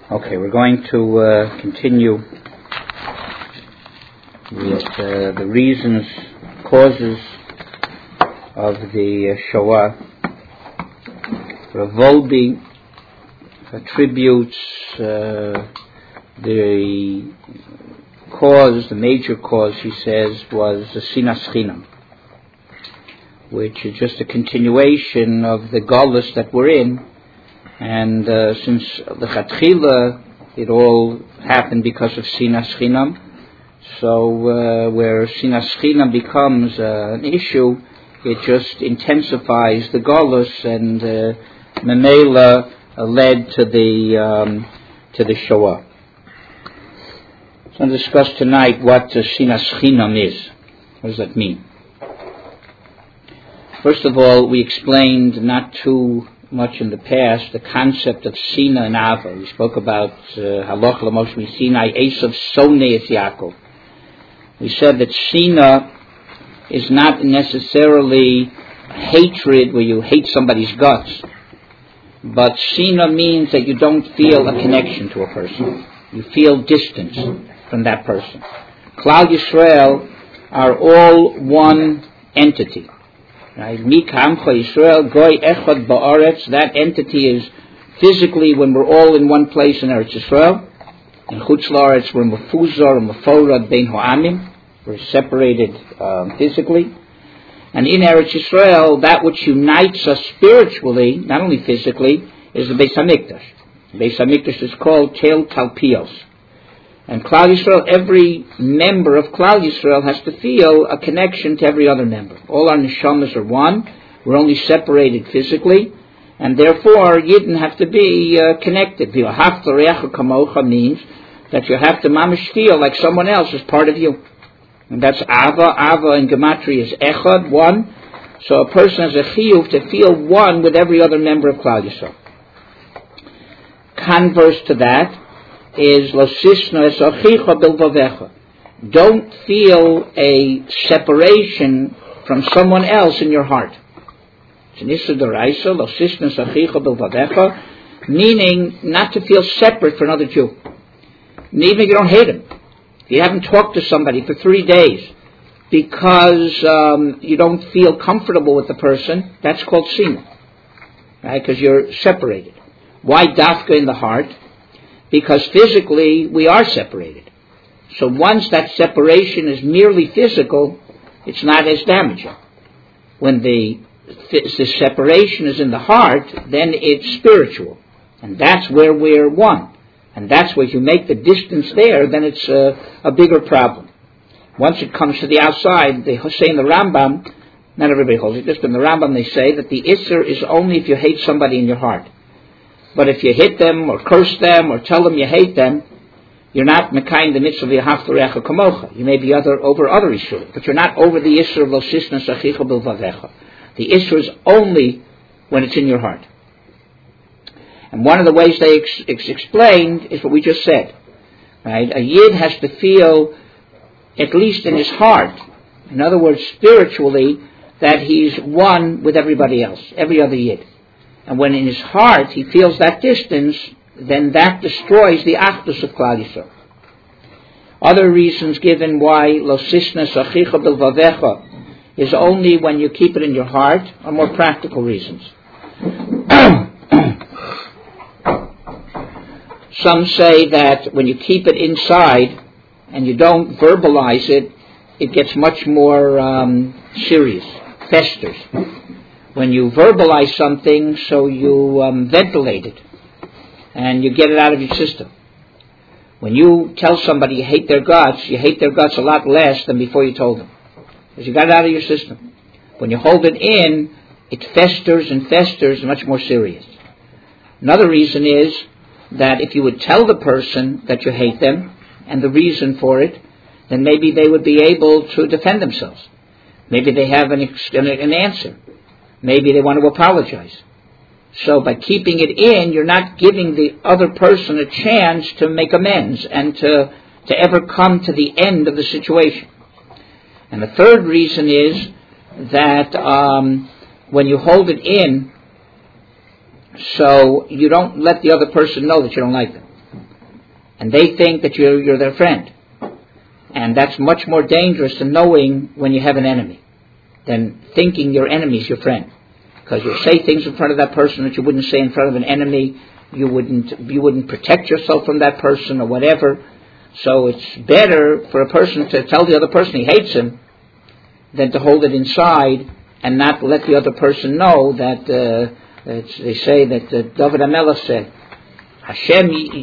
Okay, we're going to continue with the reasons, causes of the Shoah. Rav Wolbe attributes the cause, the major cause, he says, was the Sinas Chinam, which is just a continuation of the Golus that we're in. And since the Chatchila, it all happened because of Sinas Chinam. So where Sinas Chinam becomes an issue, it just intensifies the Golus, and Memela led to the Shoah. So I'm going to discuss tonight what Sinas Chinam is. What does that mean? First of all, we explained not too much in the past the concept of Sina and Ava. We spoke about Halach L'Moshe Sinai, Esav Sonei es Yaakov. We said that Sina is not necessarily hatred where you hate somebody's guts, but Sina means that you don't feel a connection to a person. You feel distance from that person. Klal Yisrael are all one entity. Right? Yisrael, Goy Echad Ba'aretz, that entity is physically when we're all in one place in Eretz Yisrael. In Chutz La'aretz, we're Mefuzar and Meforad Bein Ha'amim. We're separated physically. And in Eretz Yisrael, that which unites us spiritually, not only physically, is the Beis HaMikdash. The Beis HaMikdash is called Tel Talpios. And Klal Yisrael, every member of Klal Yisrael has to feel a connection to every other member. All our neshamas are one. We're only separated physically, and therefore Yidden have to be connected. V'ahavta re'echa kamocha means that you have to mamish feel like someone else is part of you. And that's Ava. Ava in Gematria is Echad, one. So a person has a chiyuv to feel one with every other member of Klal Yisrael. Converse to that is lo sisna es achicha bilvavecha. Don't feel a separation from someone else in your heart. It's an issur d'oraisa, lo sisna es achicha bilvavecha, meaning not to feel separate from another Jew. And even if you don't hate him, if you haven't talked to somebody for 3 days because you don't feel comfortable with the person, that's called sina, right? Because you're separated. Why dafka in the heart? Because physically we are separated. So once that separation is merely physical, it's not as damaging. When the separation is in the heart, then it's spiritual. And that's where we're one. And that's where you make the distance there, then it's a bigger problem. Once it comes to the outside, they say in the Rambam, not everybody holds it, just in the Rambam they say that the issur is only if you hate somebody in your heart. But if you hit them, or curse them, or tell them you hate them, you're not mekayim the mitzvah v'ahavta re'echa kamocha. You may be over other issues, but you're not over the issur of lo sisna sachicha bilvavecha. The issur is only when it's in your heart. And one of the ways they explained is what we just said. Right? A yid has to feel, at least in his heart, in other words, spiritually, that he's one with everybody else, every other yid. And when in his heart he feels that distance, then that destroys the achdus of Klal Yisrael. Other reasons given why lo sisna sachicha bilvavecha is only when you keep it in your heart are more practical reasons. Some say that when you keep it inside and you don't verbalize it, it gets much more serious, festers. When you verbalize something, so you ventilate it and you get it out of your system. When you tell somebody you hate their guts a lot less than before you told them, because you got it out of your system. When you hold it in, it festers and festers, much more serious. Another reason is that if you would tell the person that you hate them and the reason for it, then maybe they would be able to defend themselves. Maybe they have an answer. Maybe they want to apologize. So by keeping it in, you're not giving the other person a chance to make amends and to ever come to the end of the situation. And the third reason is that when you hold it in, so you don't let the other person know that you don't like them. And they think that you're their friend. And that's much more dangerous than knowing when you have an enemy, than thinking your enemy is your friend. Because you say things in front of that person that you wouldn't say in front of an enemy. You wouldn't protect yourself from that person or whatever. So it's better for a person to tell the other person he hates him than to hold it inside and not let the other person know that they say that David HaMelech said, Hashem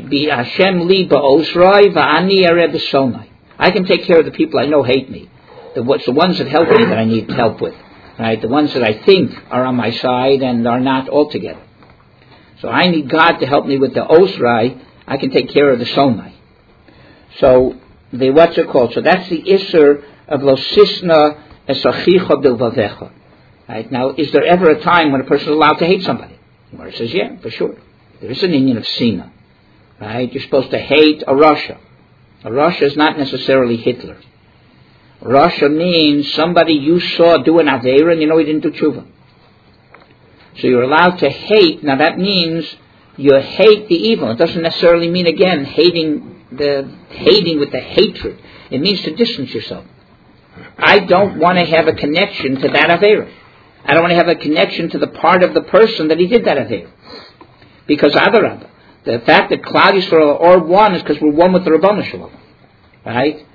li ba'osrai va'ani yareh b'sonai. I can take care of the people I know hate me. The ones that help me that I need help with. Right? The ones that I think are on my side and are not altogether. So I need God to help me with the osrai. I can take care of the sonai. So what's it called? So that's the isser of lo sisna esachicha bilvavecha. Right? Now, is there ever a time when a person is allowed to hate somebody? The Gemara says, yeah, for sure. There is an inyan of sina. Right? You're supposed to hate a Rasha. A Rasha is not necessarily Hitler. Rasha means somebody you saw do an aveira and you know he didn't do tshuva. So you're allowed to hate. Now that means you hate the evil. It doesn't necessarily mean, again, hating with the hatred. It means to distance yourself. I don't want to have a connection to that aveira. I don't want to have a connection to the part of the person that he did that aveira. Because Adarabah, the fact that Klal Yisrael are one is because we're one with the Rabbanu Shalom. Right?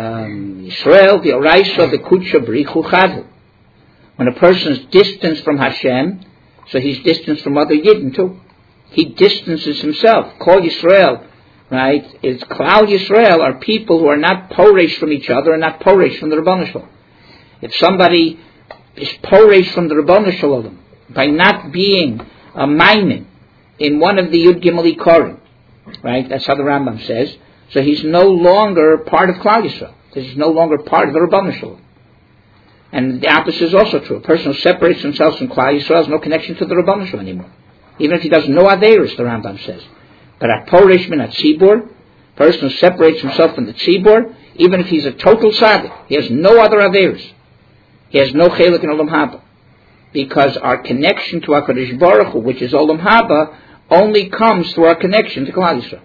Yisrael, the Oraisa, the Kutsha, B'richu Chadu. When a person is distanced from Hashem, so he's distanced from other Yidden too. He distances himself. Kol Yisrael, right? It's Klal Yisrael are people who are not poresh from each other and not poresh from the Rabbanu Shalom. If somebody is poresh from the Rabbanu Shalom by not being a maimin in one of the Yud Gimel Ikorim, right? That's how the Rambam says. So he's no longer part of Klal Yisrael. He's no longer part of the Rabbanu Shalom. And the opposite is also true. A person who separates himself from Klal Yisrael has no connection to the Rabbanu Shalom anymore. Even if he does no Averis, the Rambam says. But at Poresh min at Tzibur, a person who separates himself from the Tzibur, even if he's a total Tzaddik, he has no other Averis. He has no Chelik in Olam Haba. Because our connection to HaKadosh Baruch Hu, which is Olam Haba, only comes through our connection to Klal Yisrael.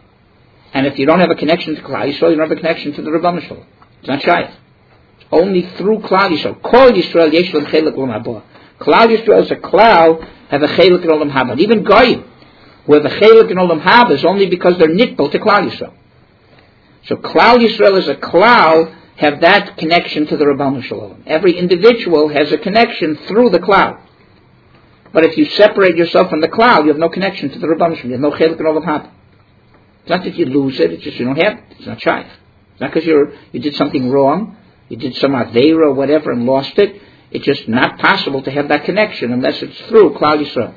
And if you don't have a connection to Klal Yisrael, you don't have a connection to the Rabbanu Shalom. It's not Shaykh. It's only through Klal Yisrael. Kol Yisrael yesh lem chelik olam haba. Klal Yisrael is a klal, have a chelik in olam haba. Even Goyim, who have a chelik in olam haba, is only because they're nitbel to Klal Yisrael. So Klal Yisrael is a klal, have that connection to the Rabbanu Shalom. Every individual has a connection through the klal. But if you separate yourself from the klal, you have no connection to the Rabbanu Shalom. You have no chelik in olam haba. It's not that you lose it, it's just you don't have it. It's not shaykh. It's not because you did something wrong, you did some aveira or whatever and lost it. It's just not possible to have that connection unless it's through Klal Yisrael.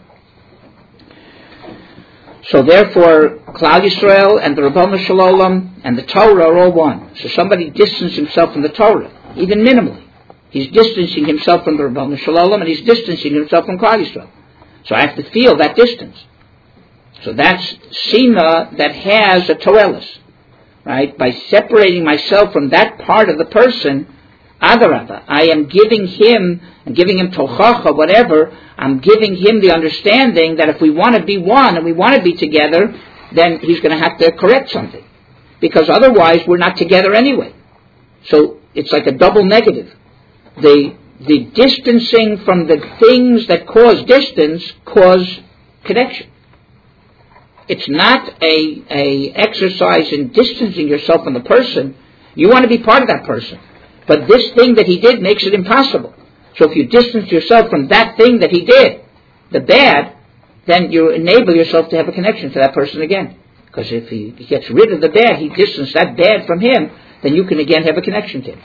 So therefore, Klal Yisrael and the Rabbanu Shalom and the Torah are all one. So somebody distances himself from the Torah, even minimally. He's distancing himself from the Rabbanu Shalom and he's distancing himself from Klal Yisrael. So I have to feel that distance. So that's Sina that has a Toelis. Right? By separating myself from that part of the person, Adarabah, I am giving him Tochacha, whatever, I'm giving him the understanding that if we want to be one and we want to be together, then he's going to have to correct something. Because otherwise we're not together anyway. So it's like a double negative. The distancing from the things that cause distance cause connection. It's not a exercise in distancing yourself from the person. You want to be part of that person. But this thing that he did makes it impossible. So if you distance yourself from that thing that he did, the bad, then you enable yourself to have a connection to that person again. Because if he gets rid of the bad, he distances that bad from him, then you can again have a connection to him.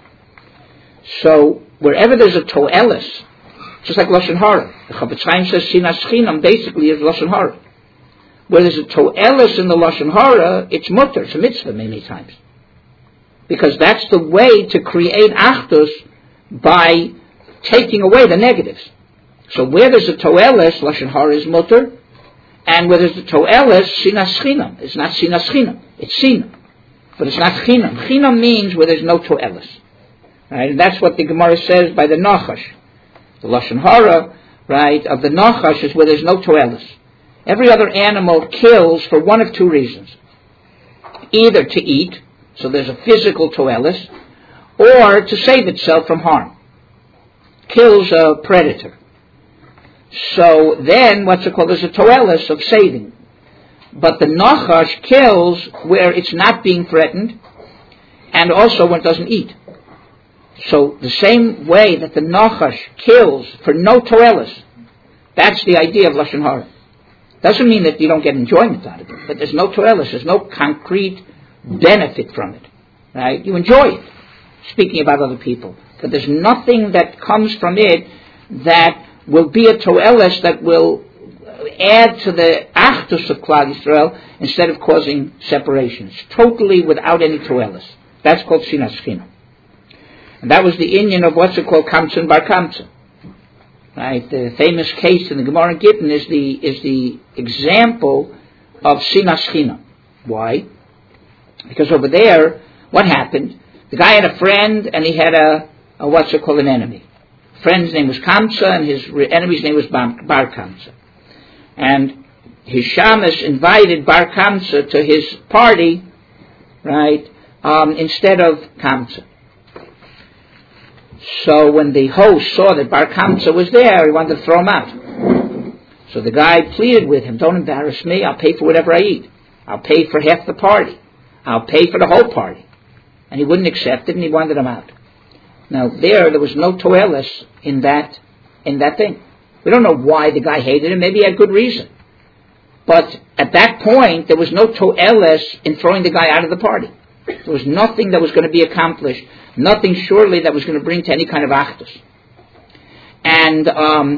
So wherever there's a to'elis, just like Lashon Hara, the Chafetz Chaim says Sinas Chinam basically is Lashon Hara. Where there's a to'elis in the Lashon Hara, it's mutter, it's a mitzvah many times. Because that's the way to create achdus by taking away the negatives. So where there's a to'elis, Lashon Hara is mutter, and where there's a to'elis, sinas chinam. It's not sinas chinam, it's sinam. But it's not chinam. Chinam means where there's no to'elis. Right? And that's what the Gemara says by the Nachash. The Lashon Hara, right, of the Nachash is where there's no to'elis. Every other animal kills for one of two reasons. either to eat, so there's a physical toelis, or to save itself from harm. Kills a predator. So then, there's a toelis of saving. But the nachash kills where it's not being threatened, and also when it doesn't eat. So the same way that the nachash kills for no toelis, that's the idea of lashon hara. Doesn't mean that you don't get enjoyment out of it, but there's no toelis, there's no concrete benefit from it, right? You enjoy it, speaking about other people, but there's nothing that comes from it that will be a toelis that will add to the achdus of Klal Yisrael instead of causing separations. Totally without any toelis. That's called sinas shechina. And that was the inyan of what's it called, Kamsa and Bar Kamsa. Right? The famous case in the Gemara in Gittin is the example of sinas shechina. Why? Because over there, what happened? The guy had a friend and he had an enemy. Friend's name was Kamsa and his enemy's name was Bar Kamsa. And his shamus invited Bar Kamsa to his party, right, instead of Kamsa. So when the host saw that Bar Kamsa was there, he wanted to throw him out. So the guy pleaded with him, don't embarrass me, I'll pay for whatever I eat. I'll pay for half the party. I'll pay for the whole party. And he wouldn't accept it and he wanted him out. Now there was no toelis in that thing. We don't know why the guy hated him. Maybe he had good reason. But at that point, there was no toelis in throwing the guy out of the party. There was nothing that was going to be accomplished. Nothing surely that was going to bring to any kind of achdus. And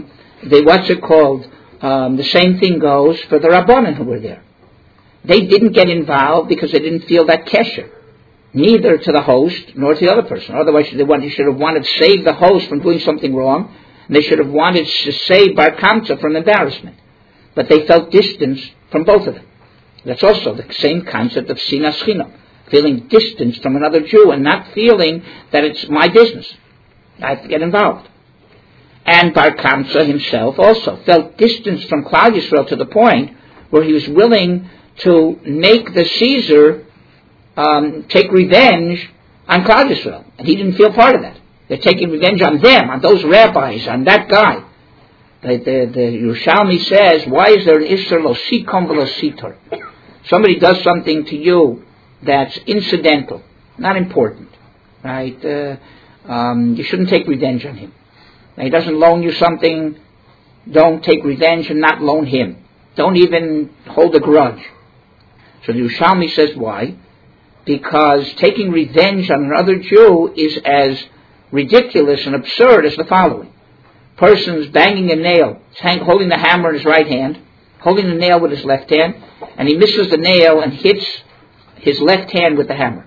the same thing goes for the Rabbanan who were there. They didn't get involved because they didn't feel that kesher. Neither to the host nor to the other person. Otherwise, they should have wanted to save the host from doing something wrong. And they should have wanted to save Bar Kamsa from embarrassment. But they felt distance from both of them. That's also the same concept of sinas shechina. Feeling distance from another Jew and not feeling that it's my business. I have to get involved. And Bar Kamsa himself also felt distance from Klal Yisrael to the point where he was willing to make the Caesar take revenge on Klal Yisrael. And he didn't feel part of that. They're taking revenge on them, on those rabbis, on that guy. The Yerushalmi says, why is there an Isser lo sikom v'lo sitor? Somebody does something to you that's incidental, not important, right? You shouldn't take revenge on him. Now, he doesn't loan you something, don't take revenge and not loan him. Don't even hold a grudge. So the Yerushalmi says, why? Because taking revenge on another Jew is as ridiculous and absurd as the following. Person's banging a nail, holding the hammer in his right hand, holding the nail with his left hand, and he misses the nail and hits his left hand with the hammer.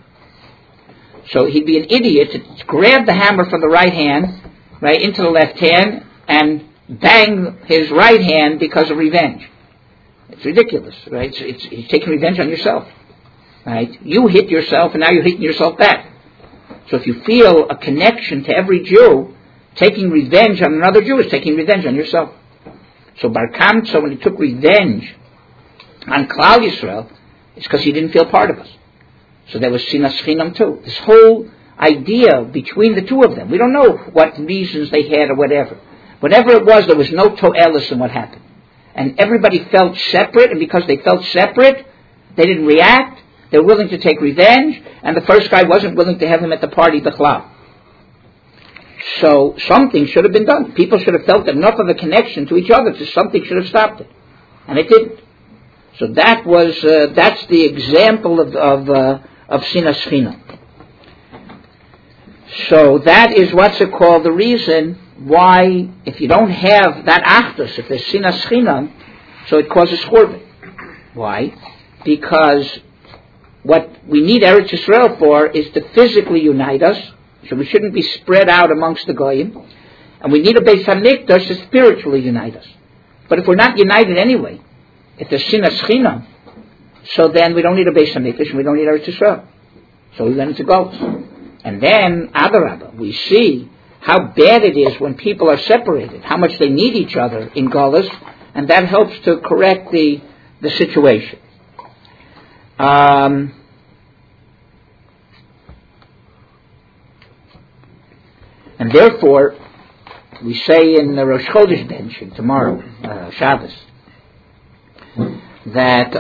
So he'd be an idiot to grab the hammer from the right hand, right, into the left hand, and bang his right hand because of revenge. It's ridiculous, right? It's taking revenge on yourself, right? You hit yourself, and now you're hitting yourself back. So if you feel a connection to every Jew, taking revenge on another Jew is taking revenge on yourself. So Bar Kamsa, when he took revenge on Klal Yisrael, it's because he didn't feel part of us. So there was sinas shechinam too. This whole idea between the two of them. We don't know what reasons they had or whatever. Whatever it was, there was no to'elis in what happened. And everybody felt separate, and because they felt separate, they didn't react. They were willing to take revenge, and the first guy wasn't willing to have him at the party b'chlal. So something should have been done. People should have felt enough of a connection to each other, so something should have stopped it. And it didn't. So that's the example of sinas shechina. So that is what's it called, the reason why, if you don't have that achdus, if there's sinas shechina, so it causes churban. Why? Because what we need Eretz Yisrael for is to physically unite us, so we shouldn't be spread out amongst the goyim, and we need a Beis HaMikdash to spiritually unite us. But if we're not united anyway, if there's sinas shechina, so then we don't need a Beis HaMikdash and we don't need Eretz Yisrael. So we went into Golus. And then, Adarabah, we see how bad it is when people are separated, how much they need each other in Golus, and that helps to correct the situation. And therefore, we say in the Rosh Chodesh bench tomorrow, Shabbos, that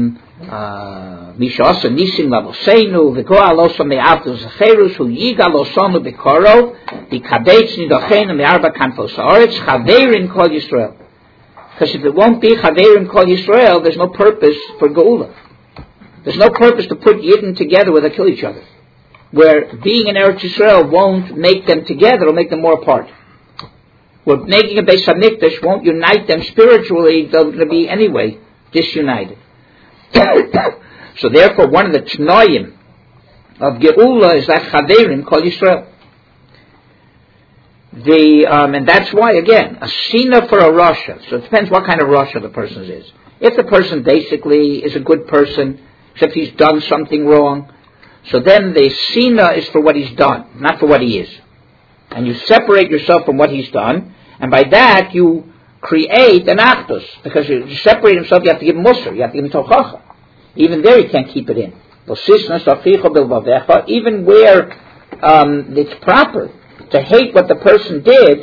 Mishasa Nisim Lavosenu V'Goa Losa Me'avdu Zecherus Hu Yiga Losonu B'Korov V'Kadeitz Nidochen Me'arba Kanfos Haaretz Chaverim Kol Yisrael. Because if it won't be Chaverim Kol Yisrael, there's no purpose for Geula. There's no purpose to put Yidden together where they kill each other. Where being in Eretz Yisrael won't make them together, it'll make them more apart. Where making a Beis HaMikdash won't unite them spiritually, they're going to be anyway disunited. So therefore, one of the Tnoyim of Geula is that Chaverim Kol Yisrael. And that's why, again, a Sina for a Rasha. So it depends what kind of Rasha the person is. If the person basically is a good person, except he's done something wrong, so then the Sina is for what he's done, not for what he is. And you separate yourself from what he's done, and by that you create an Achdus. Because you separate himself, you have to give him Musar, you have to give him Tochacha. Even there you can't keep it in. Even where it's proper to hate what the person did,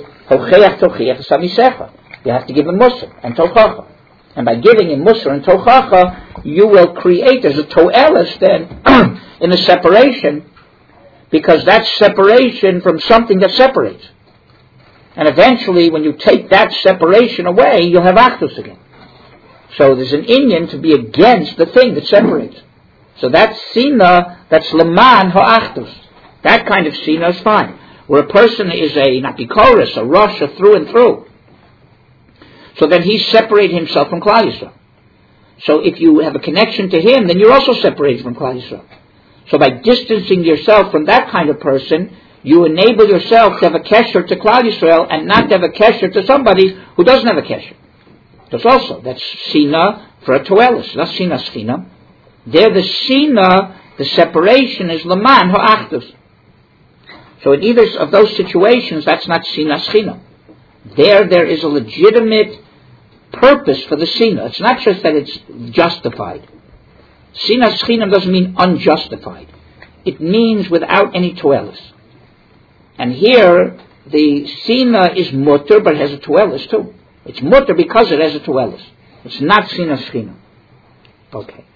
you have to give him Musar and Tochacha. And by giving him Musar and Tochacha, you will create, there's a To'elis then, in a separation, because that's separation from something that separates. And eventually, when you take that separation away, you'll have Achdus again. So there's an inyan to be against the thing that separates. So that's Sina, that's Leman Ha'achdus. That kind of Sina is fine. Where a person is a Napikoris, a Rasha through and through. So then he's separated himself from Klal Yisrael. So if you have a connection to him, then you're also separated from Klal Yisrael. So by distancing yourself from that kind of person, you enable yourself to have a kesher to Klal Yisrael and not to have a kesher to somebody who doesn't have a kesher. That's Sina for a Toelis, not Sina Schina. There the Sina, the separation is Laman Ha'achdus. So in either of those situations, that's not Sina Schina. There is a legitimate purpose for the Sina. It's not just that it's justified. Sina Schina doesn't mean unjustified. It means without any Toelis. And here, the Sina is mutter, but it has a Toelis too. It's mutter because it has a Toelis. It's not Sina Schina. Okay.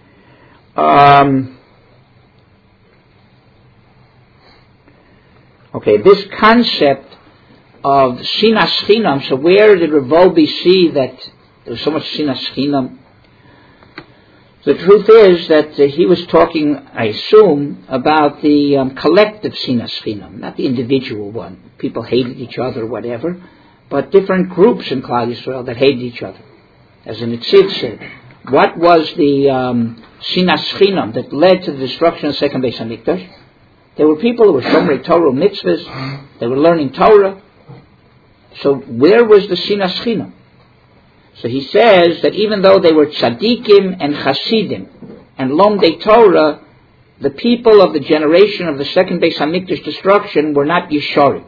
This concept of Sina Schina, so where did Rav Wolbe see that there was so much Sina Schina? The truth is that he was talking, I assume, about the collective Sina Schina, not the individual one. People hated each other, whatever, but different groups in Klal Yisrael that hated each other. As the Netziv said, what was the Sina Schina that led to the destruction of the second Beis HaMikdash? There were people who were Shomrei Torah mitzvahs, they were learning Torah. So where was the Sina Schina? So he says that even though they were tzaddikim and chasidim and lomdei Torah, the people of the generation of the second Beis HaMikdash destruction were not Yesharim.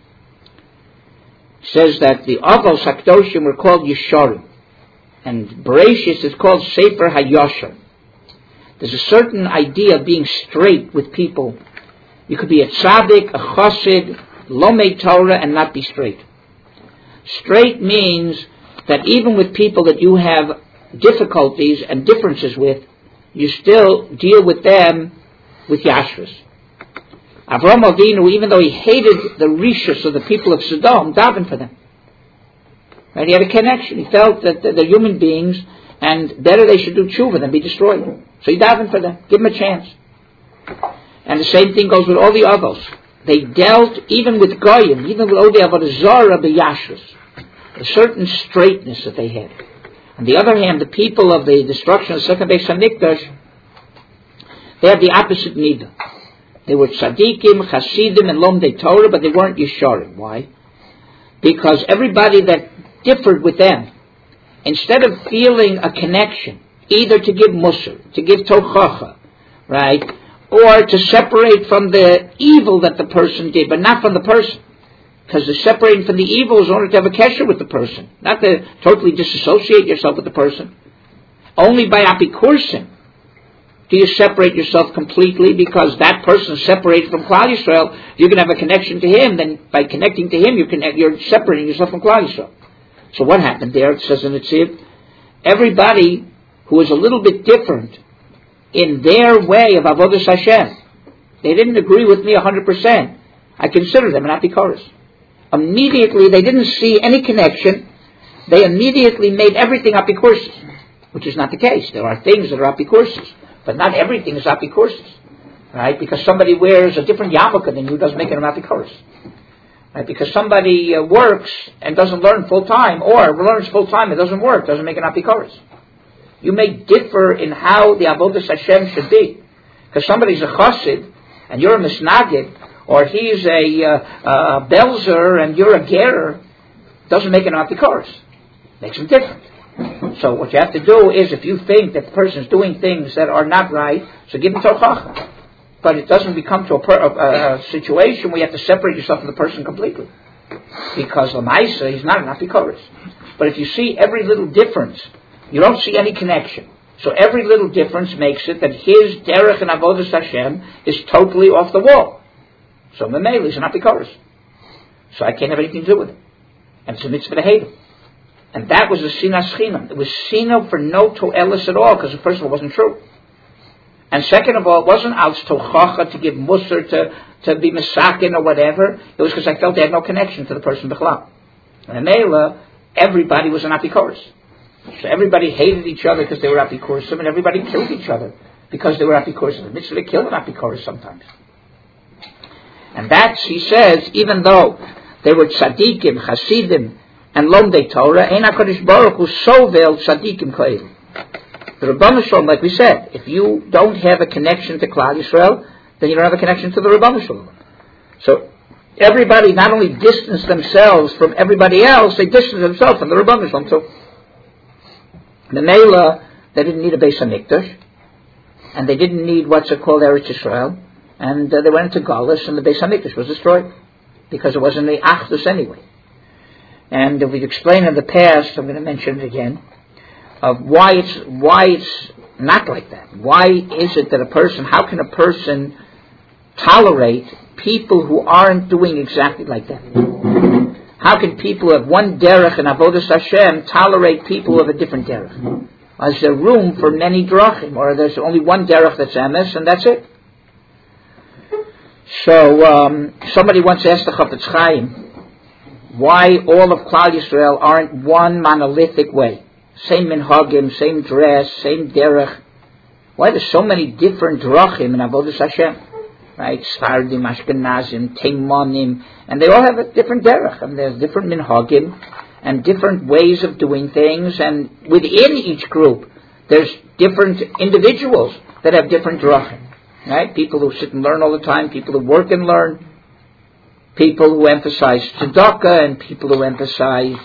He says that the Avos HaKdoshim were called Yesharim, and Bereshis is called Sefer HaYashar. There's a certain idea of being straight with people. You could be a tzaddik, a chassid, lomdei Torah, and not be straight. Straight means that even with people that you have difficulties and differences with, you still deal with them with Yashras. Avraham Avinu, even though he hated the Rishus of the people of Sodom, davened for them. Right? He had a connection. He felt that they're human beings and better they should do tshuva than be destroyed. So he davened for them. Give them a chance. And the same thing goes with all the Avos. They dealt even with Goyim, even with all the Avodah Zarah, b'Yashras. A certain straightness that they had. On the other hand, the people of the destruction of the second Beis HaMikdash, they had the opposite midah. They were tzaddikim, chasidim, and lomdei Torah, but they weren't Yesharim. Why? Because everybody that differed with them, instead of feeling a connection, either to give musar, to give tochacha, right, or to separate from the evil that the person did, but not from the person. Because the separating from the evil is in order to have a kesher with the person, not to totally disassociate yourself with the person. Only by apikursin Do you separate yourself completely because that person is separated from Klal Yisrael? You can have a connection to him. Then by connecting to him, you're separating yourself from Klal Yisrael. So what happened there? It says in the Tziv, everybody who is a little bit different in their way of Avodas Hashem, they didn't agree with me 100%. I consider them an apikoros. Immediately, they didn't see any connection. They immediately made everything apikoros, which is not the case. There are things that are apikoros, but not everything is apikoros, right? Because somebody wears a different yarmulke than you doesn't make it an apikoros, right? Because somebody works and doesn't learn full time, or learns full time and doesn't work, doesn't make an apikoros. You may differ in how the Avodas Hashem should be. Because somebody's a chassid and you're a misnagid, or he's a belzer and you're a gerer, doesn't make an apikoros. Makes them different. So what you have to do is, if you think that the person is doing things that are not right, so give him tochacha. But it doesn't become to a situation where you have to separate yourself from the person completely. Because l'maisa, he's not an apikoros. But if you see every little difference, you don't see any connection. So every little difference makes it that his derech and avodas Hashem is totally off the wall. So memele is an apikoros. So I can't have anything to do with it. And it's a mitzvah to hate him. And that was a sinas chinam. It was sina for no to'elis at all, because first of all, it wasn't true. And second of all, it wasn't als tochacha to give musar, to be misakin or whatever. It was because I felt they had no connection to the person b'chlal. And memele, everybody was an apikoros. So everybody hated each other because they were apikoros, and everybody killed each other because they were apikoros. The mitzvah to kill an apikoros sometimes. And that's, he says, even though they were tzaddikim, chasidim, and lomdei Torah, ein HaKadosh Baruch Hu sovel tzaddikim ko'el. The Rebbeinu Shalom, like we said, if you don't have a connection to Klal Yisrael, then you don't have a connection to the Rebbeinu Shalom. So everybody not only distanced themselves from everybody else, they distanced themselves from the Rebbeinu Shalom too. The Mela, they didn't need a Beis HaMikdash, and they didn't need what's called Eretz Yisrael, and they went into Galus, and the Beis HaMikdash was destroyed, because it wasn't the Achdus anyway. And we've explained in the past, I'm going to mention it again, of why it's not like that. Why is it that how can a person tolerate people who aren't doing exactly like that? How can people who have one derech and avodas Hashem tolerate people who have a different derech? Is there room for many drachim, or there's only one derech that's emes, and that's it? So somebody once asked the Chafetz Chaim why all of Klal Yisrael aren't one monolithic way, same minhagim, same dress, same derech. Why there's so many different drachim in avodas Hashem? Right, Sfardim, Ashkenazim, Teimanim, and they all have a different derech, and there's different minhagim and different ways of doing things, and within each group there's different individuals that have different drachim. Right, people who sit and learn all the time, people who work and learn, people who emphasize tzedakah, and people who emphasize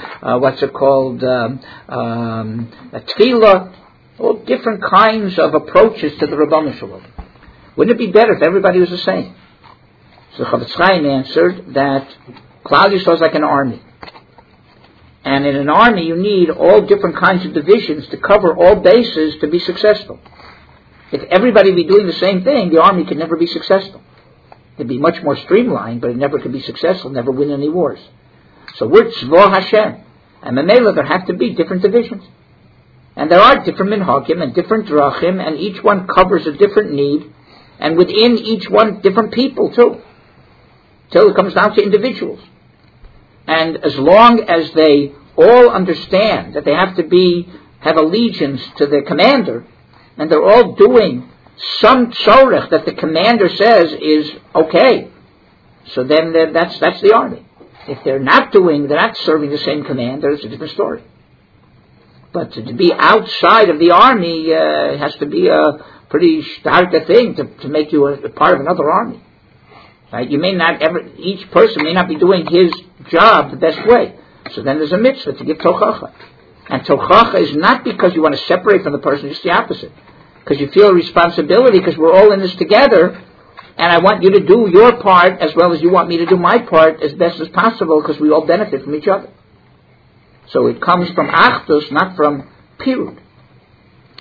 tefillah, all different kinds of approaches to the Rebbeinu Shalom. Wouldn't it be better if everybody was the same? So the Chafetz Chaim answered that Klal Yisrael is like an army. And in an army you need all different kinds of divisions to cover all bases to be successful. If everybody be doing the same thing, the army could never be successful. It'd be much more streamlined, but it never could be successful, never win any wars. So we're Tzvah Hashem. And Memela, there have to be different divisions. And there are different minhagim and different drachim, and each one covers a different need. And within each one, different people too. Till it comes down to individuals. And as long as they all understand that they have to have allegiance to their commander, and they're all doing some tzorech that the commander says is okay, so then that's the army. If they're not serving the same commander, it's a different story. But to be outside of the army has to be a pretty stark thing to make you a part of another army. Right? Each person may not be doing his job the best way. So then there's a mitzvah to give tochacha. And tochacha is not because you want to separate from the person, just the opposite. Because you feel a responsibility, because we're all in this together, and I want you to do your part as well as you want me to do my part as best as possible, because we all benefit from each other. So it comes from achdus, not from pirud.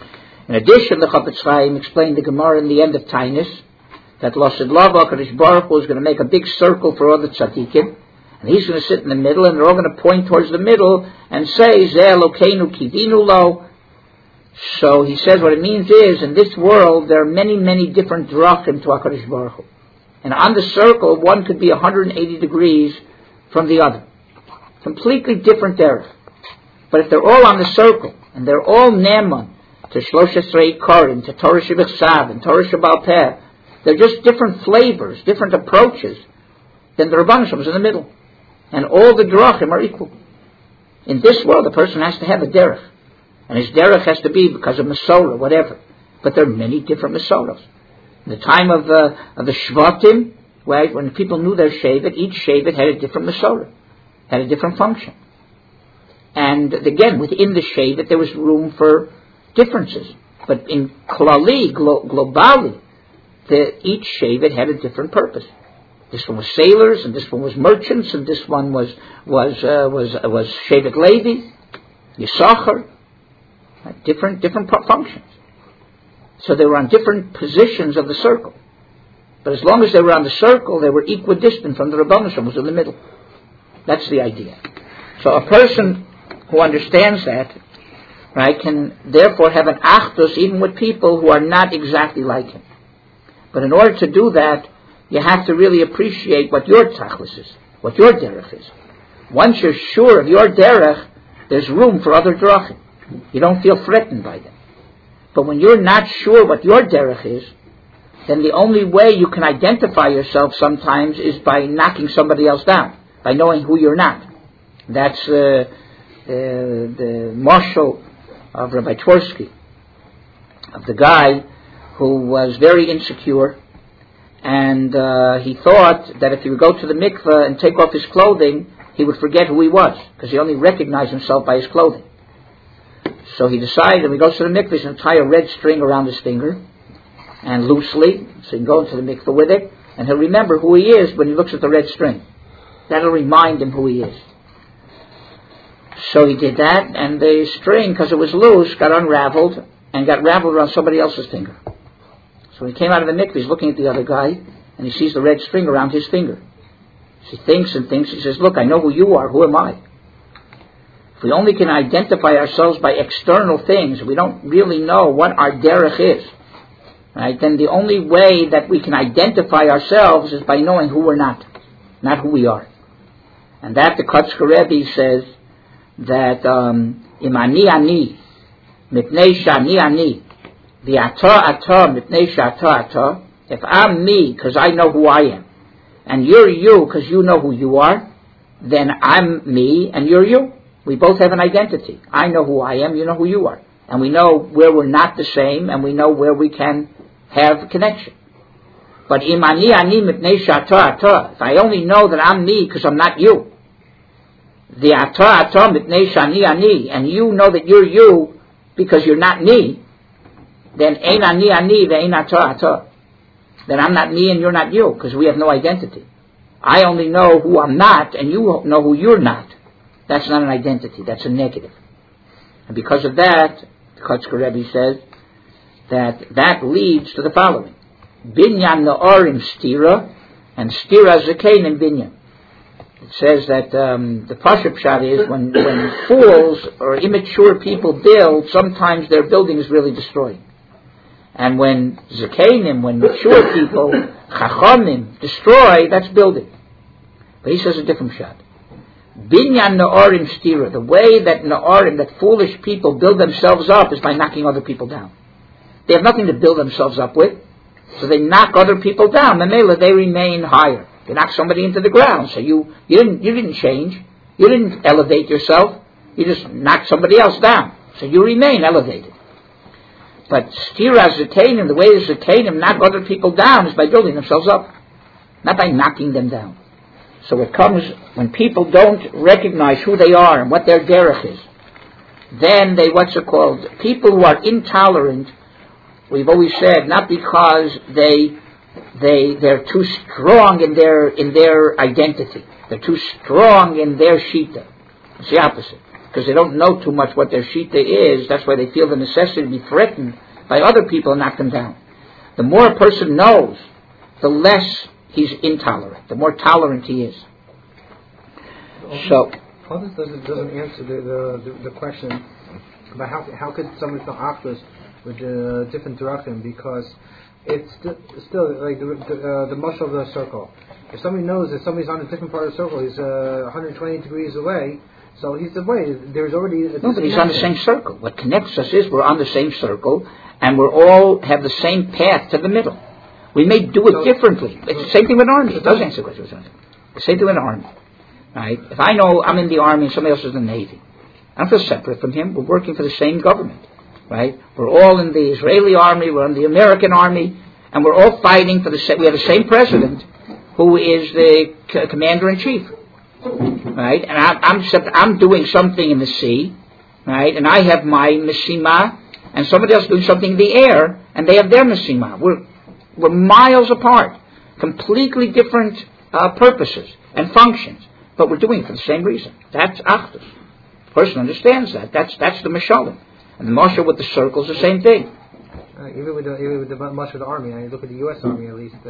In addition, the Chafetz Chaim explained the Gemara in the end of Tainus that Lasid Lava Kadosh Baruch Hu is going to make a big circle for all the tzaddikim, and he's going to sit in the middle, and they're all going to point towards the middle and say, Zeh Elokeinu Kidinu Lo. So he says what it means is, in this world there are many, many different drachim to HaKadosh Baruch Hu. And on the circle, one could be 180 degrees from the other. Completely different derech. But if they're all on the circle, and they're all neman to Shlosh Esrei Korim, to Torah Shebechsav, and Torah Shebal Peh, they're just different flavors, different approaches, then the Rabbanan Shem is in the middle. And all the drachim are equal. In this world, a person has to have a derech. And his derech has to be because of Masorah, whatever. But there are many different Masorahs. In the time of the Shvatim, right, when people knew their Shevet, each Shevet had a different Masorah, had a different function. And again, within the Shevet, there was room for differences. But in Klali, globally, each Shevet had a different purpose. This one was sailors, and this one was merchants, and this one was Shevet Levi, Yisachar, different functions. So they were on different positions of the circle. But as long as they were on the circle, they were equidistant from the Rabbanan Shem, was in the middle. That's the idea. So a person who understands that, right, can therefore have an achdus even with people who are not exactly like him. But in order to do that, you have to really appreciate what your tachlis is, what your derech is. Once you're sure of your derech, there's room for other drachim. You don't feel threatened by them. But when you're not sure what your derech is, then the only way you can identify yourself sometimes is by knocking somebody else down, by knowing who you're not. That's the marshal of Rabbi Twersky, of the guy who was very insecure, and he thought that if he would go to the mikveh and take off his clothing, he would forget who he was, because he only recognized himself by his clothing. So he decided when he goes to the mikveh, he's going to tie a red string around his finger, and loosely, so he can go into the mikveh with it, and he'll remember who he is when he looks at the red string. That'll remind him who he is. So he did that, and the string, because it was loose, got unraveled, and got raveled around somebody else's finger. So when he came out of the mikveh, he's looking at the other guy, and he sees the red string around his finger. So he thinks and thinks, he says, look, I know who you are, who am I? If we only can identify ourselves by external things, we don't really know what our derech is, right? Then the only way that we can identify ourselves is by knowing who we're not who we are. And that the Kotzker Rebbe says that Im ani mipnei shani ani v'ata mipnei shata. If I'm me because I know who I am, and you're you because you know who you are, then I'm me and you're you. We both have an identity. I know who I am, you know who you are. And we know where we're not the same, and we know where we can have a connection. But if I only know that I'm me because I'm not you, and you know that you're you because you're not me, then then I'm not me and you're not you, because we have no identity. I only know who I'm not, and you know who you're not. That's not an identity, that's a negative. And because of that, the Kotzker Rebbe says that leads to the following. Binyan Na'orim Stira, and Stira Zakein and Binyan. It says that the Pashup Pshat is when fools or immature people build, sometimes their building is really destroyed. And when Zakeinim, when mature people, Chachamim, destroy, that's building. But he says a different Pshat. Binyan Na'orim Stira, the way that Na'orim, that foolish people build themselves up is by knocking other people down. They have nothing to build themselves up with, so they knock other people down. Memela, they remain higher. They knock somebody into the ground, so you didn't change, you didn't elevate yourself, you just knocked somebody else down, so you remain elevated. But Stira Zetanim, the way the Zetanim knock other people down is by building themselves up, not by knocking them down. So it comes when people don't recognize who they are and what their derech is. Then they, people who are intolerant, we've always said, not because they're too strong in their identity. They're too strong in their shita. It's the opposite. Because they don't know too much what their shita is, that's why they feel the necessity to be threatened by other people and knock them down. The more a person knows, the less he's intolerant, the more tolerant he is. So, how doesn't answer the question about how could someone feel achdus with the different drachim, because it's still like the muscle of the circle. If somebody knows that somebody's on a different part of the circle, he's 120 degrees away, so he's away. There's already no, but he's on the same circle. What connects us is we're on the same circle, and we all have the same path to the middle. We may do it differently. It's the same thing with an army. It does answer the question. The same thing with an army. Right? If I know I'm in the army and somebody else is in the Navy, I don't feel separate from him. We're working for the same government. Right? We're all in the Israeli army, we're in the American army, and we're all fighting for the same. We have the same president, who is the commander-in-chief. Right? And I'm doing something in the sea, right? And I have my mishima, and somebody else doing something in the air, and they have their mishima. We're miles apart, completely different purposes and functions, but we're doing it for the same reason. That's achdus. The person understands that. That's the mashalim. And the mashal with the circle is the same thing. Even with the mashal of the army, I look at the U.S. Army at least.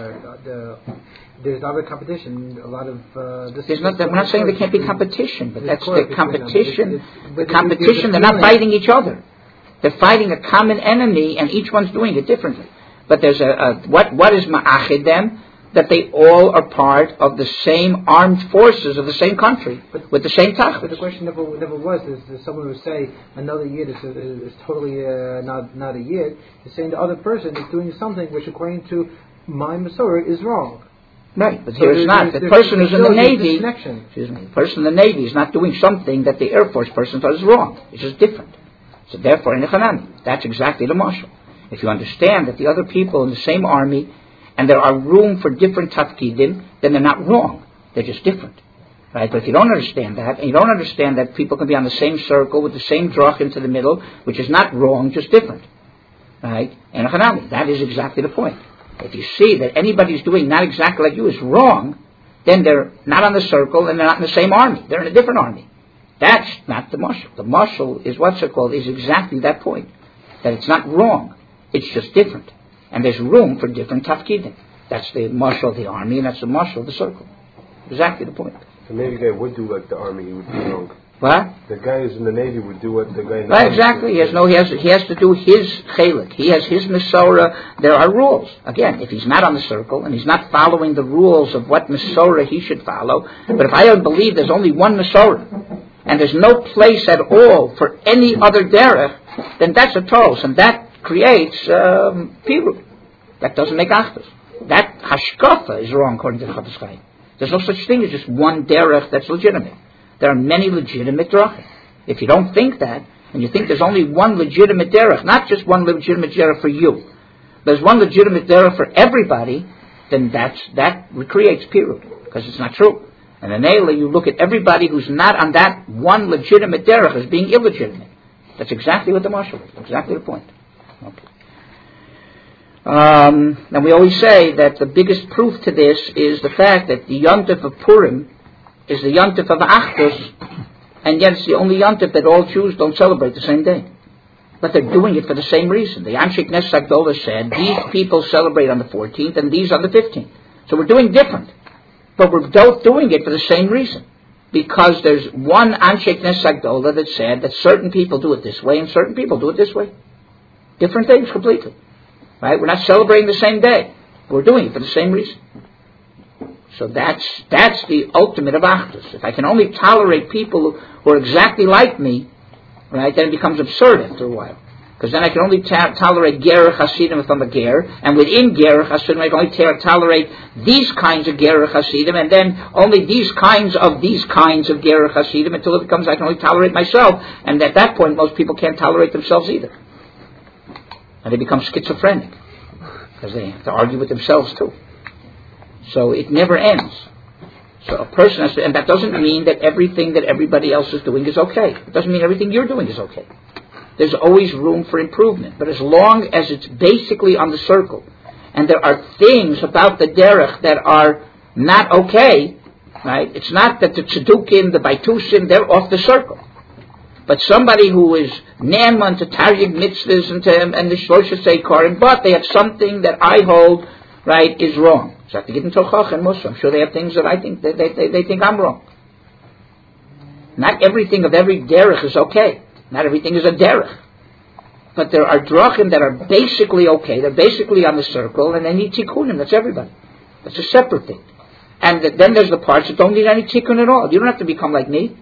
There's other competition. A lot of we're not saying there can't be competition, but that's the competition. The competition. They're not fighting each other. They're fighting a common enemy, and each one's doing it differently. But there's what is ma'achid them? That they all are part of the same armed forces of the same country, with the same tachlis. But the question never was, is someone would say another yid is totally not a yid. He's saying the other person is doing something which, according to my Masorah, is wrong. Right, but here it's not. The person who's in the Navy, the person in the Navy is not doing something that the Air Force person does wrong. It's just different. So therefore, in the Hanami, that's exactly the mashal. If you understand that the other people in the same army, and there are room for different tafkidim, then they're not wrong. They're just different. Right? But if you don't understand that, and you don't understand that people can be on the same circle with the same drach into the middle, which is not wrong, just different. Right? And that is exactly the point. If you see that anybody's doing not exactly like you is wrong, then they're not on the circle and they're not in the same army. They're in a different army. That's not the mashal. The mashal is what's it called, is exactly that point. That it's not wrong. It's just different. And there's room for different tafkidim. That's the mashal of the army, and that's the mashal of the circle. Exactly the point. So maybe the guy would do like the army, he would be wrong. What? The guy who's in the Navy would do what the guy in the army exactly. He has to do his chelik. He has his Masorah. There are rules. Again, if he's not on the circle, and he's not following the rules of what Masorah he should follow, but if I don't believe there's only one Masorah, and there's no place at all for any other derech, then that's a toros, and that creates pirut. That doesn't make achdus. That hashkafa is wrong according to the Chafetz Chaim. There's no such thing as just one derech that's legitimate. There are many legitimate derechim. If you don't think that, and you think there's only one legitimate derech, not just one legitimate derech for you, there's one legitimate derech for everybody, then that creates pirut, because it's not true. And in Eila, you look at everybody who's not on that one legitimate derech as being illegitimate. That's exactly what the mashal is. Exactly the point. Okay. And we always say that the biggest proof to this is the fact that the Yontif of Purim is the Yontif of Achdus, and yet it's the only Yontif that all Jews don't celebrate the same day. But they're doing it for the same reason. The Anshe Knesset Agdola said, these people celebrate on the 14th and these on the 15th. So we're doing different. But we're both doing it for the same reason. Because there's one Anshe Knesset Agdola that said that certain people do it this way and certain people do it this way. Different things completely. Right? We're not celebrating the same day. We're doing it for the same reason. So that's the ultimate of Achdus. If I can only tolerate people who are exactly like me, right, then it becomes absurd after a while. Because then I can only tolerate Gerech Hasidim if I'm a Ger, and within Gerech Hasidim I can only tolerate these kinds of Gerech Hasidim, and then only these kinds of Gerech Hasidim until it becomes I can only tolerate myself, and at that point most people can't tolerate themselves either. And they become schizophrenic, because they have to argue with themselves too. So it never ends. So a person has to, and that doesn't mean that everything that everybody else is doing is okay. It doesn't mean everything you're doing is okay. There's always room for improvement. But as long as it's basically on the circle, and there are things about the derech that are not okay, right? It's not that the tzedukim, the baitusim, they're off the circle. But somebody who is ne'eman to taryag mitzvahs and the Shlosh Seikorim, but they have something that I hold, right, is wrong. So I have to get into Chach and Musa. I'm sure they have things that I think that they think I'm wrong. Not everything of every derech is okay. Not everything is a derech. But there are drachim that are basically okay. They're basically on the circle, and they need tikkunim. That's everybody. That's a separate thing. And then there's the parts that don't need any tikkun at all. You don't have to become like me.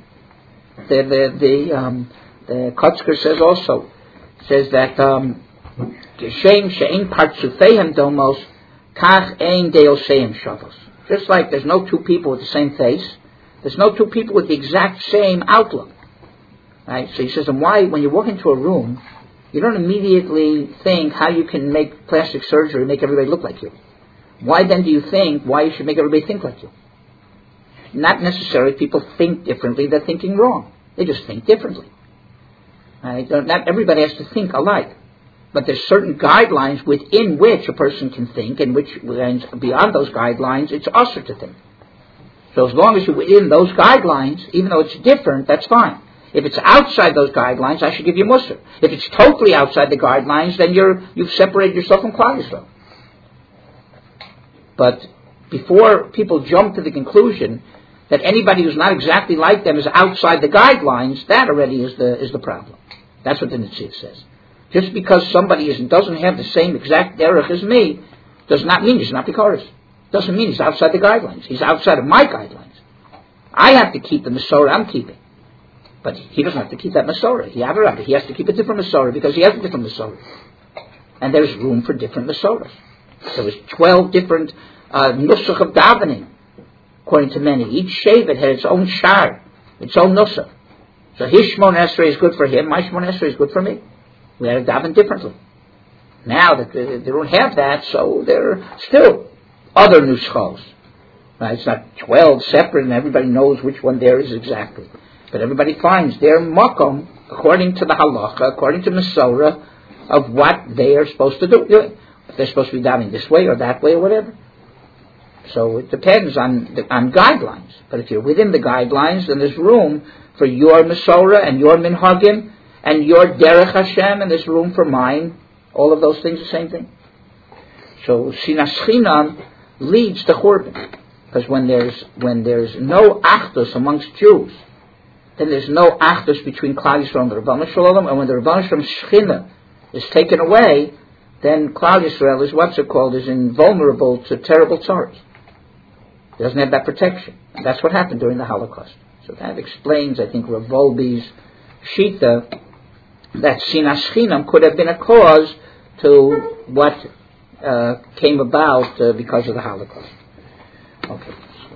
The Kotzker says also, says that Geshem she'ein partzufeihem domos kach ein deoseim shavos. Just like there's no two people with the same face, there's no two people with the exact same outlook. Right? So he says, and why, when you walk into a room, you don't immediately think how you can make plastic surgery make everybody look like you. Why then do you think why you should make everybody think like you? Not necessarily people think differently, they're thinking wrong. They just think differently. Right? Not everybody has to think alike. But there's certain guidelines within which a person can think, and which beyond those guidelines, it's usher to think. So as long as you're within those guidelines, even though it's different, that's fine. If it's outside those guidelines, I should give you Musar. If it's totally outside the guidelines, then you've separated yourself from Klal Yisrael. But before people jump to the conclusion that anybody who's not exactly like them is outside the guidelines, that already is the problem. That's what the Netziv says. Just because somebody doesn't have the same exact derech as me, does not mean he's not Bikaris. Doesn't mean he's outside the guidelines. He's outside of my guidelines. I have to keep the Masorah I'm keeping. But he doesn't have to keep that Masorah. He has to keep a different Masorah because he has a different Masorah. And there's room for different Masorahs. There was 12 different nusach of davening, according to many. Each Shevet had its own shar, its own nusach. So his Shmon Esrei is good for him, my Shmon Esrei is good for me. We had to daven differently. Now that they don't have that, so there are still other nuschos. Right? It's not 12 separate and everybody knows which one there is exactly. But everybody finds their makom according to the halacha, according to Masorah, of what they are supposed to do. If they're supposed to be davening this way or that way or whatever. So it depends on guidelines. But if you're within the guidelines, then there's room for your Masorah and your minhagim and your derech Hashem, and there's room for mine. All of those things, the same thing. So sinas chinam leads to churban, because when there's no achdus amongst Jews, then there's no achdus between Klal Yisrael and the Rebbeinu Shalom, and when the Rebbeinu Shalom Shechina is taken away, then Klal Yisrael is invulnerable to terrible tzaros. It doesn't have that protection. And that's what happened during the Holocaust. So that explains, I think, Rav Wolbe's shita, that sinas chinam could have been a cause to what came about because of the Holocaust. Okay.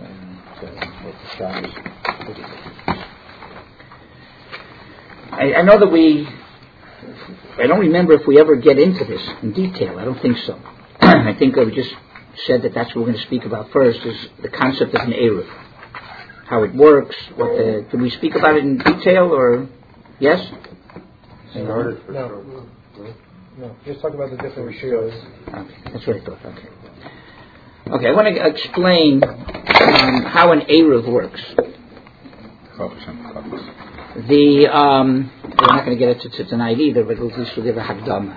I know that I don't remember if we ever get into this in detail. I don't think so. I think we just said that that's what we're going to speak about first, is the concept of an Eruv. How it works, can we speak about it in detail, or yes? No. Just talk about the different shields. Okay, that's what I thought. Okay, I want to explain how an Eruv works. We're not going to get it to tonight either, but at least we'll give a Hagdama.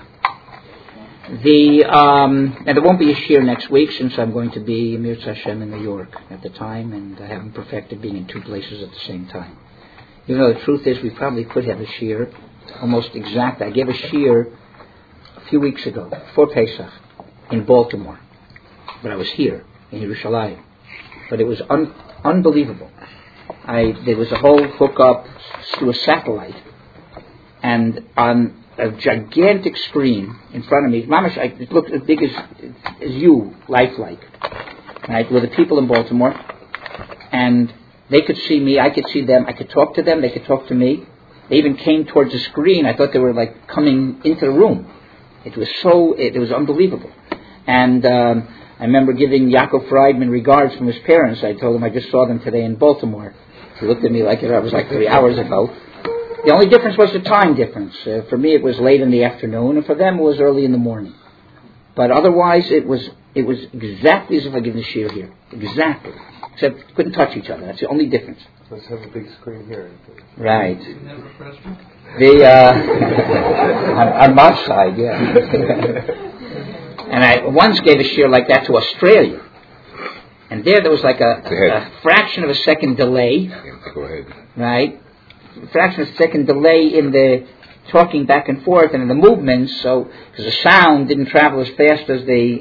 And there won't be a shir next week, since I'm going to be Mirz Hashem in New York at the time, and I haven't perfected being in two places at the same time. Even though the truth is, we probably could have a shir, almost exact. I gave a shir a few weeks ago, before Pesach, in Baltimore. But I was here, in Yerushalayim. But it was unbelievable. There was a whole hookup to a satellite, and on a gigantic screen in front of me, it looked as big as you, lifelike, right, with the people in Baltimore, and they could see me, I could see them, I could talk to them, they could talk to me. They even came towards the screen. I thought they were like coming into the room. It was unbelievable. And I remember giving Yaakov Friedman regards from his parents. I told him I just saw them today in Baltimore. He looked at me like it was like 3 hours ago. The only difference was the time difference. For me, it was late in the afternoon, and for them, it was early in the morning. But otherwise, it was exactly as if I given a shir here. Exactly. except couldn't touch each other. That's the only difference. Let's have a big screen here. Right. On my side, yeah. And I once gave a shiur like that to Australia. And there was like a fraction of a second delay. Go ahead. Right? A fraction of a second delay in the talking back and forth and in the movements, so because the sound didn't travel as fast as the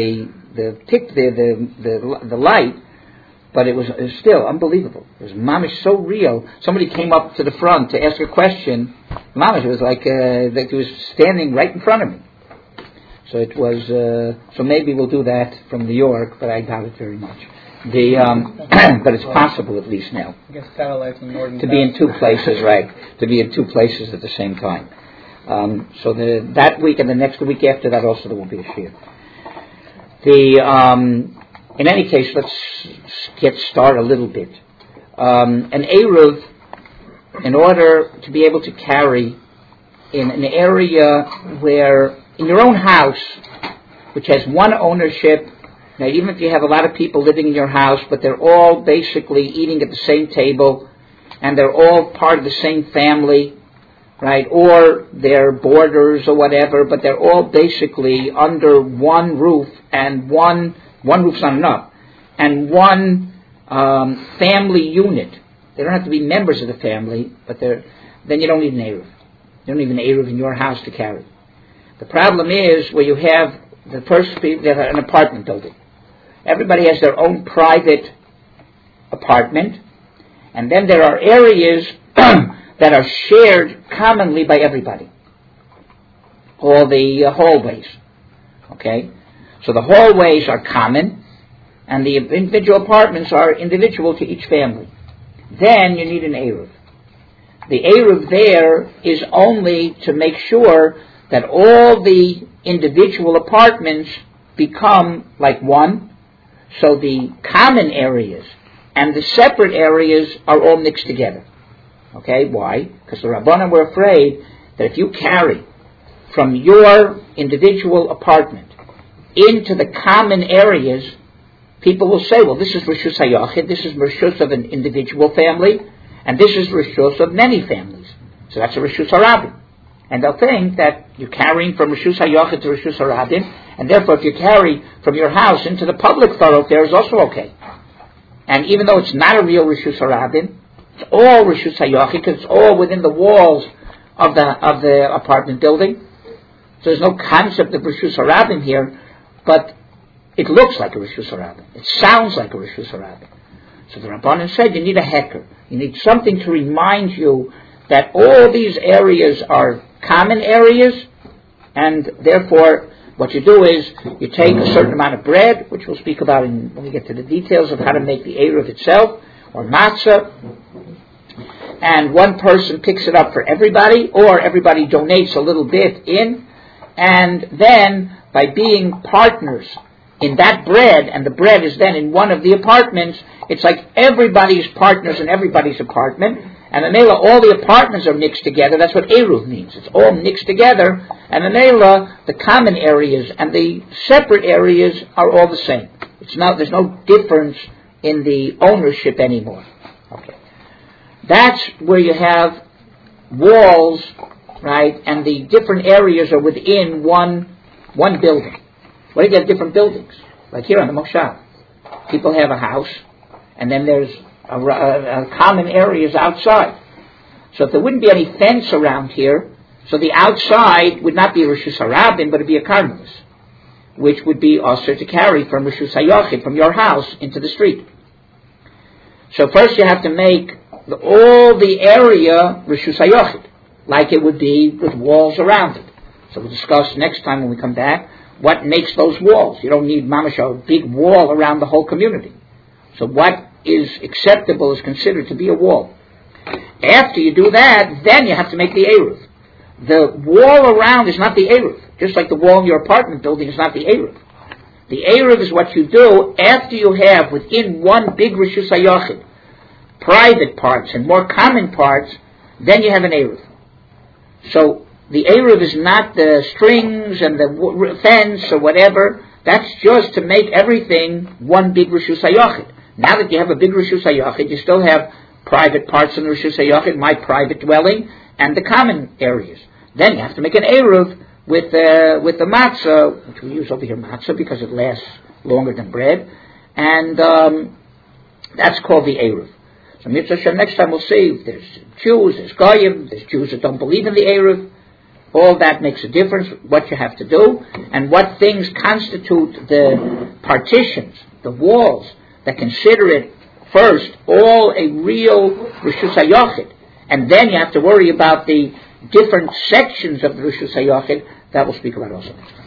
light, but it was still unbelievable. It was mamish so real. Somebody came up to the front to ask a question. Mamish, it was like that he was standing right in front of me. So it was. So maybe we'll do that from New York, but I doubt it very much. But it's possible at least now. I guess satellites in northern to be in two places, right? To be in two places at the same time. So that week and the next week after that also there will be a shiur. In any case, let's get started a little bit. An Eruv, in order to be able to carry in an area where, in your own house, which has one ownership. Now, even if you have a lot of people living in your house, but they're all basically eating at the same table, and they're all part of the same family, right? Or they're boarders or whatever, but they're all basically under one roof, and one roof's not enough, and one family unit. They don't have to be members of the family, but then you don't need an Eruv. You don't need an Eruv in your house to carry. The problem is where you have the first people, they have an apartment building. Everybody has their own private apartment, and then there are areas that are shared commonly by everybody. All the hallways. Okay? So the hallways are common, and the individual apartments are individual to each family. Then you need an Eruv. The Eruv there is only to make sure that all the individual apartments become like one, so the common areas and the separate areas are all mixed together. Okay, why? Because the Rabbanan were afraid that if you carry from your individual apartment into the common areas, people will say, well, this is Rishus HaYachid, this is Rishus of an individual family, and this is Rishus of many families. So that's a Rishus HaRabim. And they'll think that you're carrying from Rishus HaYachid to Rishus HaRabim, and therefore if you carry from your house into the public thoroughfare is also okay. And even though it's not a real Rishus HaRabim, it's all Rishus HaYachid, because it's all within the walls of the apartment building. So there's no concept of Rishus HaRabim here, but it looks like a Rishus HaRabim. It sounds like a Rishus HaRabim. So the Rabbanan said you need a heker. You need something to remind you that all these areas are common areas, and therefore what you do is you take a certain amount of bread, which we'll speak about when we get to the details of how to make the Eruv itself, or matzah, and one person picks it up for everybody, or everybody donates a little bit in, and then by being partners in that bread, and the bread is then in one of the apartments, it's like everybody's partners in everybody's apartment, and the Mela, all the apartments are mixed together. That's what Eruv means. It's all mixed together, and the Mela, the common areas and the separate areas are all the same. There's no difference in the ownership anymore. Okay. That's where you have walls, right, and the different areas are within one building. What if you have different buildings? Like here on the Moshav. People have a house, and then there's a common areas outside. So if there wouldn't be any fence around here, so the outside would not be a Rishus HaRabim, but it would be a karmelis, which would be also to carry from Rishus HaYachid, from your house, into the street. So first you have to make all the area Rishus HaYachid, like it would be with walls around it. So we'll discuss next time when we come back what makes those walls. You don't need mamash a big wall around the whole community. So what is acceptable is considered to be a wall. After you do that, then you have to make the Eruv. The wall around is not the Eruv, just like the wall in your apartment building is not the Eruv. The Eruv is what you do after you have within one big Rishus HaYachid private parts and more common parts, then you have an Eruv. So the Eruv is not the strings and the fence or whatever. That's just to make everything one big Rishus HaYachid. Now that you have a big Rishus HaYachid, you still have private parts in the Rishus HaYachid, my private dwelling, and the common areas. Then you have to make an Eruv with the matzah, which we use over here matzah because it lasts longer than bread, and that's called the Eruv. So Mitzvah Hashem, next time we'll see there's Jews, there's Goyim, there's Jews that don't believe in the Eruv. All that makes a difference, what you have to do, and what things constitute the partitions, the walls, that consider it first all a real Rishus HaYachid. And then you have to worry about the different sections of the Rishus HaYachid. That we'll speak about also next time.